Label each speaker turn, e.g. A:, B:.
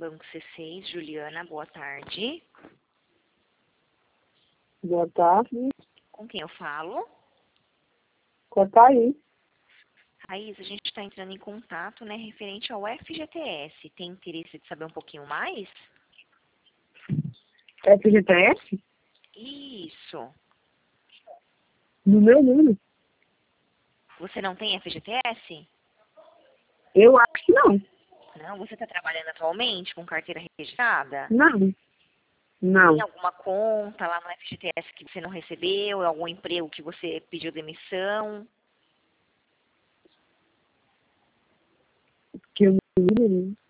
A: Banco C6, Juliana, boa tarde.
B: Boa tarde.
A: Com quem eu falo?
B: Com a Thaís.
A: Raiz, a gente está entrando em contato, né, referente ao FGTS. Tem interesse de saber um pouquinho mais?
B: FGTS?
A: Isso.
B: No meu número?
A: Você não tem FGTS?
B: Eu acho que não.
A: Não, você está trabalhando atualmente com carteira registrada?
B: Não. Não.
A: Tem alguma conta lá no FGTS que você não recebeu? Algum emprego que você pediu demissão?
B: Que eu não lembro.